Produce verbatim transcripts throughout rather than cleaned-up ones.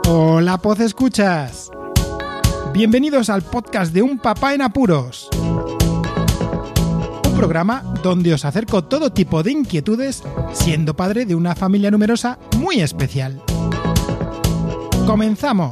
Hola, Poz Escuchas. Bienvenidos al podcast de Un Papá en Apuros. Un programa donde os acerco todo tipo de inquietudes siendo padre de una familia numerosa muy especial. ¡Comenzamos!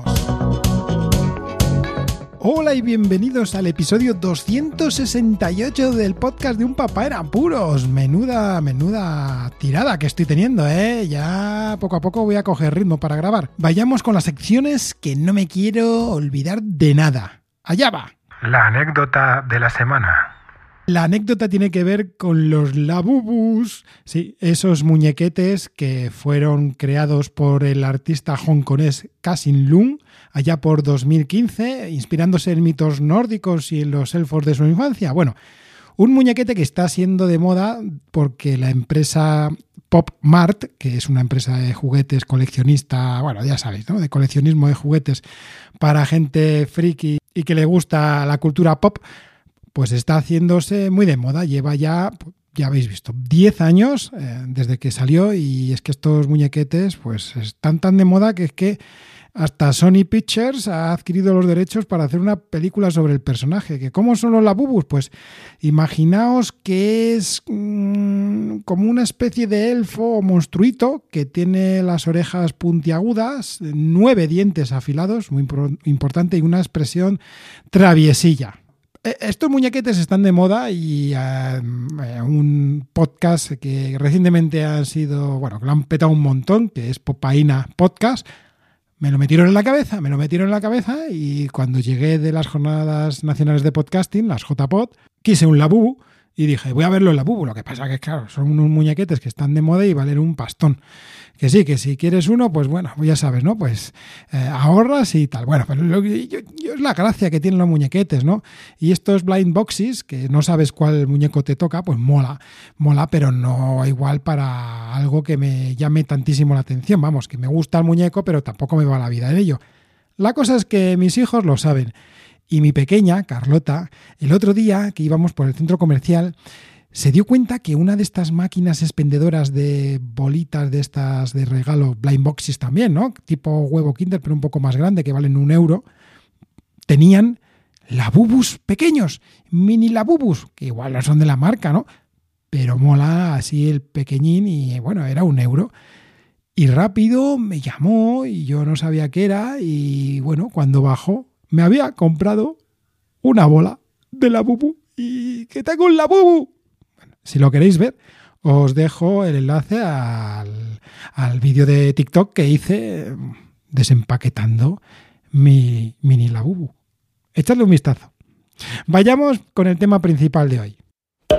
Hola y bienvenidos al episodio doscientos sesenta y ocho del podcast de Un Papá en Apuros. Menuda, menuda tirada que estoy teniendo, ¿eh? Ya poco a poco voy a coger ritmo para grabar. Vayamos con las secciones que no me quiero olvidar de nada. ¡Allá va! La anécdota de la semana. La anécdota tiene que ver con los Labubus, sí, esos muñequetes que fueron creados por el artista hongkonés Kasin Lung allá por dos mil quince, inspirándose en mitos nórdicos y en los elfos de su infancia. Bueno, un muñequete que está siendo de moda porque la empresa Pop Mart, que es una empresa de juguetes coleccionista, bueno, ya sabéis, ¿no? De coleccionismo de juguetes para gente friki y que le gusta la cultura pop, pues está haciéndose muy de moda. Lleva ya, ya habéis visto, diez años eh, desde que salió, y es que estos muñequetes pues están tan de moda que es que hasta Sony Pictures ha adquirido los derechos para hacer una película sobre el personaje. ¿Que cómo son los Labubus? Pues imaginaos que es mmm, como una especie de elfo o monstruito que tiene las orejas puntiagudas, nueve dientes afilados, muy importante, y una expresión traviesilla. Estos muñequetes están de moda y uh, un podcast que recientemente han sido, bueno, que lo han petado un montón, que es Popaina Podcast, me lo metieron en la cabeza, me lo metieron en la cabeza y cuando llegué de las jornadas nacionales de podcasting, las J Pod, quise un Labubu y dije, voy a verlo en Labubu. Lo que pasa que, claro, son unos muñequetes que están de moda y valen un pastón. Que sí, que si quieres uno, pues bueno, ya sabes, ¿no? Pues eh, ahorras y tal. Bueno, pero lo que yo, yo es la gracia que tienen los muñequetes, ¿no? Y estos blind boxes, que no sabes cuál muñeco te toca, pues mola, mola, pero no igual para algo que me llame tantísimo la atención. Vamos, que me gusta el muñeco, pero tampoco me va la vida en ello. La cosa es que mis hijos lo saben. Y mi pequeña, Carlota, el otro día que íbamos por el centro comercial, se dio cuenta que una de estas máquinas expendedoras de bolitas de estas de regalo, blind boxes también, ¿no? Tipo huevo Kinder, pero un poco más grande, que valen un euro, tenían Labubus pequeños, mini Labubus, que igual no son de la marca, ¿no? Pero mola así el pequeñín y bueno, era un euro. Y rápido me llamó y yo no sabía qué era y bueno, cuando bajó me había comprado una bola de Labubu y que tengo un Labubu. Bueno, si lo queréis ver, os dejo el enlace al, al vídeo de TikTok que hice desempaquetando mi mini Labubu. Echadle un vistazo. Vayamos con el tema principal de hoy.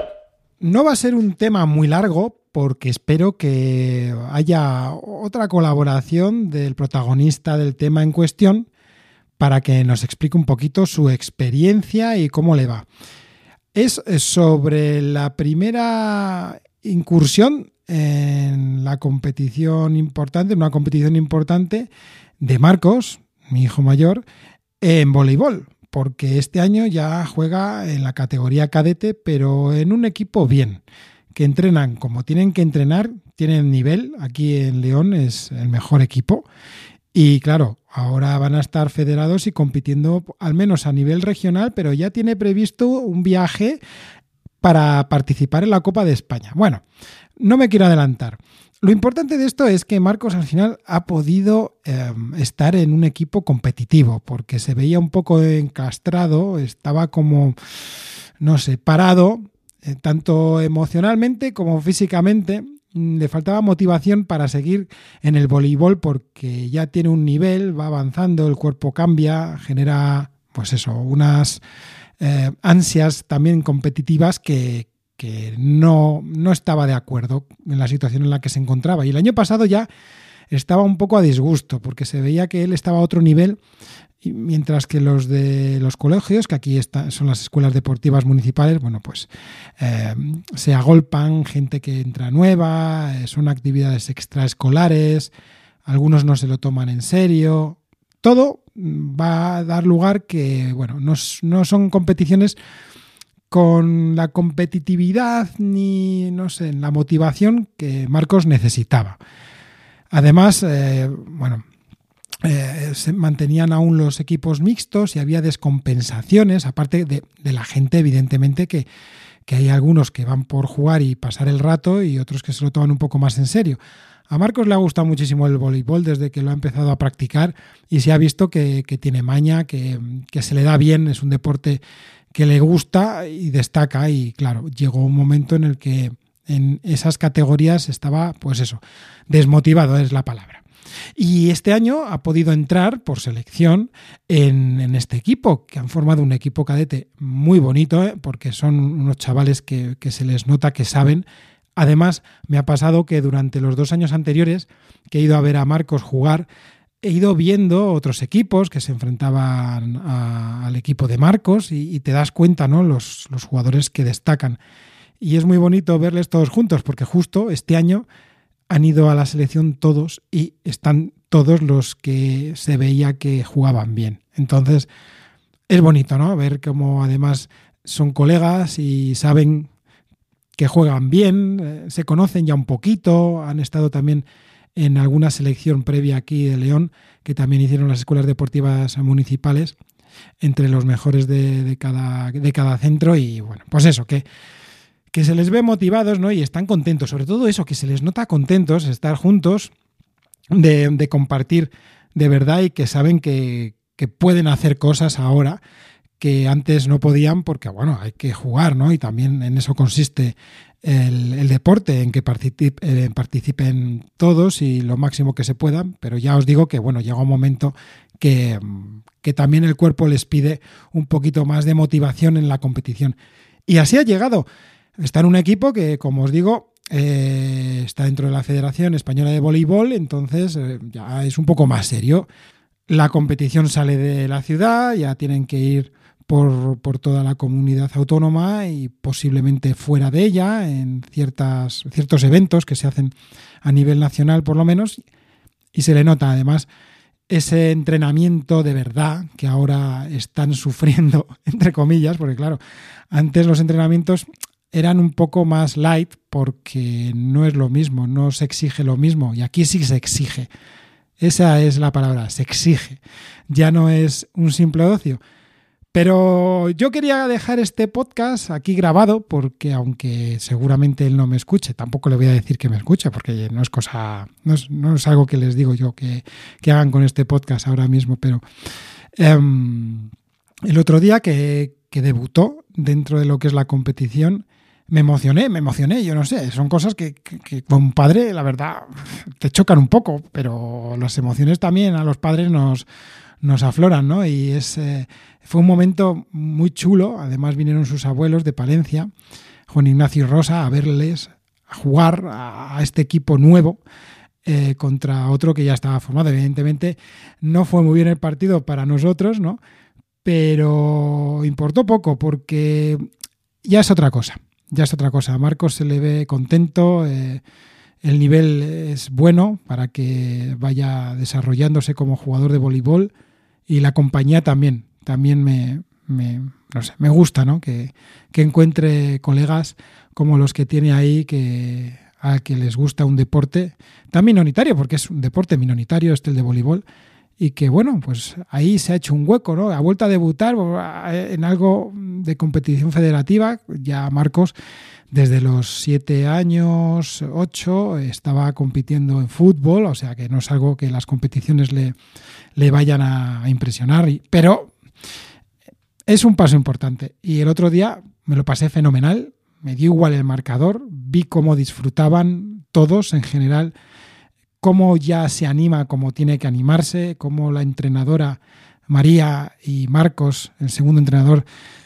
No va a ser un tema muy largo porque espero que haya otra colaboración del protagonista del tema en cuestión para que nos explique un poquito su experiencia y cómo le va. Es sobre la primera incursión en la competición importante, en una competición importante de Marcos, mi hijo mayor, en voleibol, porque este año ya juega en la categoría cadete, pero en un equipo bien, que entrenan como tienen que entrenar, tienen nivel, aquí en León es el mejor equipo. Y claro, ahora van a estar federados y compitiendo al menos a nivel regional, pero ya tiene previsto un viaje para participar en la Copa de España. Bueno, no me quiero adelantar. Lo importante de esto es que Marcos al final ha podido eh, estar en un equipo competitivo, porque se veía un poco encastrado, estaba como, no sé, parado, eh, tanto emocionalmente como físicamente. Le faltaba motivación para seguir en el voleibol porque ya tiene un nivel, va avanzando, el cuerpo cambia, genera, pues eso, unas eh, ansias también competitivas que, que no, no estaba de acuerdo en la situación en la que se encontraba. Y el año pasado ya estaba un poco a disgusto porque se veía que él estaba a otro nivel, mientras que los de los colegios, que aquí está, son las escuelas deportivas municipales, bueno, pues eh, se agolpan gente que entra nueva, eh, son actividades extraescolares, algunos no se lo toman en serio. Todo va a dar lugar que, bueno, no, no son competiciones con la competitividad ni, no sé, la motivación que Marcos necesitaba. Además, eh, bueno, eh, se mantenían aún los equipos mixtos y había descompensaciones, aparte de, de la gente, evidentemente, que, que hay algunos que van por jugar y pasar el rato y otros que se lo toman un poco más en serio. A Marcos le ha gustado muchísimo el voleibol desde que lo ha empezado a practicar y se ha visto que, que tiene maña, que, que se le da bien, es un deporte que le gusta y destaca, y claro, llegó un momento en el que en esas categorías estaba, pues eso, desmotivado es la palabra. Y este año ha podido entrar por selección en, en este equipo, que han formado un equipo cadete muy bonito, ¿eh? Porque son unos chavales que, que se les nota que saben. Además, me ha pasado que durante los dos años anteriores que he ido a ver a Marcos jugar, he ido viendo otros equipos que se enfrentaban a, al equipo de Marcos y, y te das cuenta, ¿no? Los, los jugadores que destacan. Y es muy bonito verles todos juntos, porque justo este año han ido a la selección todos y están todos los que se veía que jugaban bien. Entonces, es bonito, ¿no? Ver cómo además son colegas y saben que juegan bien, eh, se conocen ya un poquito, han estado también en alguna selección previa aquí de León, que también hicieron las escuelas deportivas municipales, entre los mejores de, de, cada, de cada centro, y bueno, pues eso, que, que se les ve motivados, ¿no? Y están contentos, sobre todo eso, que se les nota contentos, estar juntos, de, de compartir de verdad y que saben que, que pueden hacer cosas ahora que antes no podían porque, bueno, hay que jugar, ¿no? Y también en eso consiste el, el deporte, en que particip, eh, participen todos y lo máximo que se puedan, pero ya os digo que, bueno, llega un momento que, que también el cuerpo les pide un poquito más de motivación en la competición. Y así ha llegado. Está en un equipo que, como os digo, eh, está dentro de la Federación Española de Voleibol, entonces eh, ya es un poco más serio. La competición sale de la ciudad, ya tienen que ir por, por toda la comunidad autónoma y posiblemente fuera de ella, en ciertas, ciertos eventos que se hacen a nivel nacional por lo menos, y se le nota además ese entrenamiento de verdad que ahora están sufriendo, entre comillas, porque claro, antes los entrenamientos eran un poco más light porque no es lo mismo, no se exige lo mismo, y aquí sí se exige. Esa es la palabra, se exige. Ya no es un simple ocio. Pero yo quería dejar este podcast aquí grabado porque, aunque seguramente él no me escuche, tampoco le voy a decir que me escuche porque no es cosa, no es, no es algo que les digo yo que, que hagan con este podcast ahora mismo. Pero um, el otro día que, que debutó dentro de lo que es la competición, me emocioné, me emocioné, yo no sé, son cosas que, que, que con padre, la verdad, te chocan un poco, pero las emociones también a los padres nos, nos afloran, ¿no? Y es, eh, fue un momento muy chulo, además vinieron sus abuelos de Palencia, Juan Ignacio y Rosa, a verles a jugar a, a este equipo nuevo eh, contra otro que ya estaba formado. Evidentemente no fue muy bien el partido para nosotros, ¿no? Pero importó poco porque ya es otra cosa. Ya es otra cosa. A Marcos se le ve contento, eh, el nivel es bueno para que vaya desarrollándose como jugador de voleibol, y la compañía también. También me, me, no sé, me gusta, ¿no? Que, que encuentre colegas como los que tiene ahí, que a que les gusta un deporte tan minoritario, porque es un deporte minoritario este el de voleibol, y que, bueno, pues ahí se ha hecho un hueco, ¿no? Ha vuelto a debutar en algo de competición federativa. Ya Marcos, desde los siete años, ocho, estaba compitiendo en fútbol, o sea que no es algo que las competiciones le, le vayan a impresionar, pero es un paso importante. Y el otro día me lo pasé fenomenal, me dio igual el marcador, vi cómo disfrutaban todos en general, cómo ya se anima como tiene que animarse, cómo la entrenadora María y Marcos, el segundo entrenador,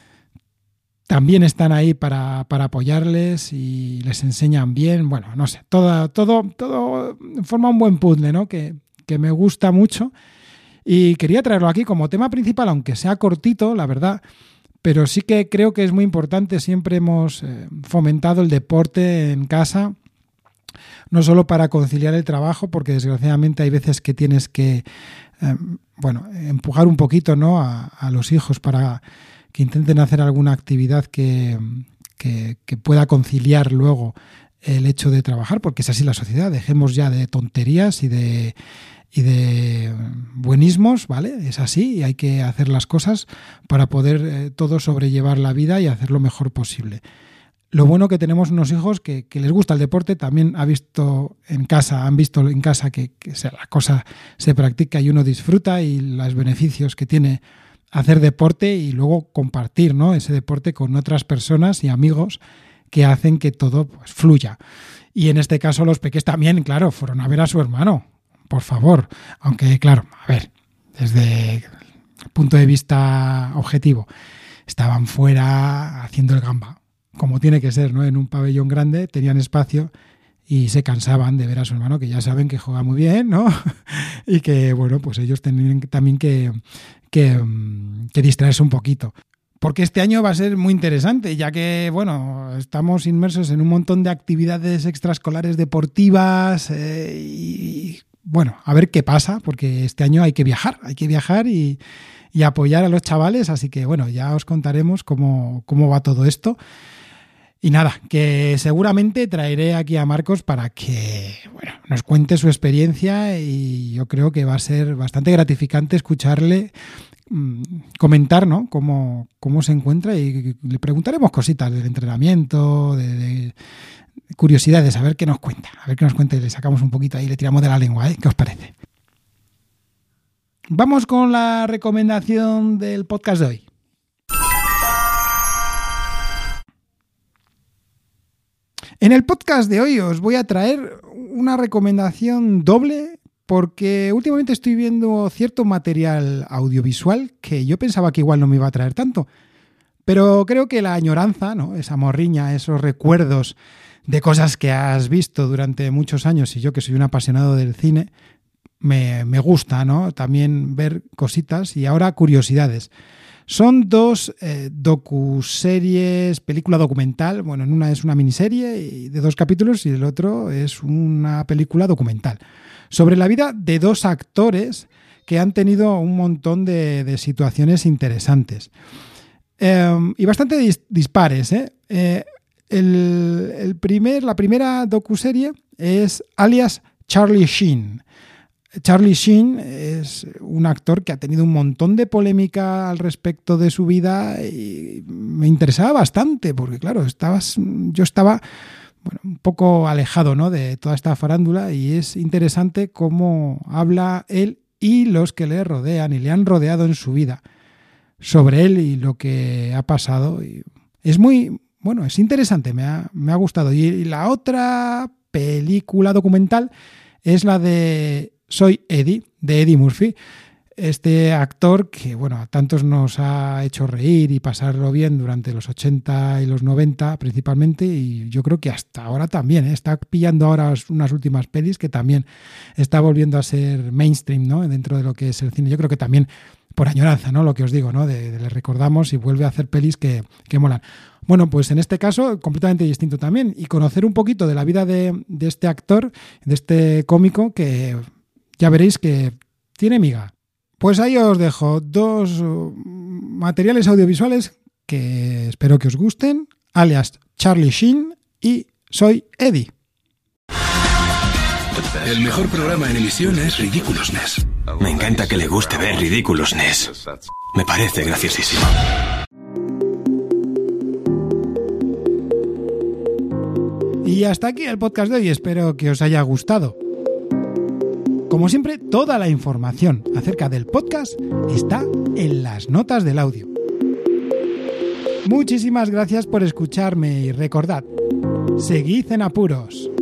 también están ahí para, para apoyarles y les enseñan bien. Bueno, no sé, todo, todo, todo forma un buen puzzle, ¿no? Que, que me gusta mucho, y quería traerlo aquí como tema principal, aunque sea cortito, la verdad, pero sí que creo que es muy importante. Siempre hemos eh, fomentado el deporte en casa, no solo para conciliar el trabajo, porque desgraciadamente hay veces que tienes que eh, bueno, empujar un poquito, ¿no? a, a los hijos para que intenten hacer alguna actividad que, que, que pueda conciliar luego el hecho de trabajar, porque es así la sociedad. Dejemos ya de tonterías y de, y de buenismos, ¿vale? Es así y hay que hacer las cosas para poder eh, todos sobrellevar la vida y hacer lo mejor posible. Lo bueno que tenemos unos hijos que, que les gusta el deporte, también ha visto en casa, han visto en casa que, que la cosa se practica y uno disfruta y los beneficios que tiene hacer deporte y luego compartir, ¿no?, ese deporte con otras personas y amigos que hacen que todo pues, fluya. Y en este caso los peques también, claro, fueron a ver a su hermano. Por favor, aunque claro, a ver, desde el punto de vista objetivo, estaban fuera haciendo el gamba, como tiene que ser, ¿no? En un pabellón grande, tenían espacio y se cansaban de ver a su hermano, que ya saben que juega muy bien, ¿no? Y que, bueno, pues ellos tenían también que, que, que distraerse un poquito. Porque este año va a ser muy interesante, ya que, bueno, estamos inmersos en un montón de actividades extraescolares deportivas eh, y... Bueno, a ver qué pasa, porque este año hay que viajar, hay que viajar y, y apoyar a los chavales, así que bueno, ya os contaremos cómo, cómo va todo esto. Y nada, que seguramente traeré aquí a Marcos para que bueno, nos cuente su experiencia y yo creo que va a ser bastante gratificante escucharle mmm, comentar, ¿no?, cómo, cómo se encuentra y le preguntaremos cositas del entrenamiento, de... de curiosidades, a ver qué nos cuenta, a ver qué nos cuenta y le sacamos un poquito ahí, le tiramos de la lengua, ¿eh? ¿Qué os parece? Vamos con la recomendación del podcast de hoy. En el podcast de hoy os voy a traer una recomendación doble porque últimamente estoy viendo cierto material audiovisual que yo pensaba que igual no me iba a traer tanto, pero creo que la añoranza, ¿no?, esa morriña, esos recuerdos de cosas que has visto durante muchos años y yo que soy un apasionado del cine, me, me gusta, ¿no?, también ver cositas y ahora curiosidades. Son dos eh, docuseries, película documental, bueno, en una es una miniserie de dos capítulos y el otro es una película documental sobre la vida de dos actores que han tenido un montón de, de situaciones interesantes eh, y bastante dis- dispares, ¿eh? eh El, el primer, la primera docuserie es Alias Charlie Sheen. Charlie Sheen es un actor que ha tenido un montón de polémica al respecto de su vida y me interesaba bastante porque, claro, estabas, yo estaba bueno, un poco alejado, ¿no?, de toda esta farándula y es interesante cómo habla él y los que le rodean y le han rodeado en su vida sobre él y lo que ha pasado. Y es muy... Bueno, es interesante, me ha, me ha gustado. Y la otra película documental es la de Soy Eddie, de Eddie Murphy. Este actor que, bueno, a tantos nos ha hecho reír y pasarlo bien durante los ochenta y los noventa principalmente, y yo creo que hasta ahora también, ¿eh? Está pillando ahora unas últimas pelis que también está volviendo a ser mainstream, ¿no?, dentro de lo que es el cine. Yo creo que también por añoranza, ¿no?, lo que os digo, ¿no?, de, de le recordamos y vuelve a hacer pelis que, que molan. Bueno, pues en este caso completamente distinto también y conocer un poquito de la vida de, de este actor, de este cómico que ya veréis que tiene miga. Pues ahí os dejo dos materiales audiovisuales que espero que os gusten, alias Charlie Sheen y Soy Eddie. El mejor programa en emisión es Ridiculousness. Me encanta que le guste ver Ridiculousness. Me parece graciosísimo. Y hasta aquí el podcast de hoy, espero que os haya gustado. Como siempre, toda la información acerca del podcast está en las notas del audio. Muchísimas gracias por escucharme y recordad, seguid en apuros.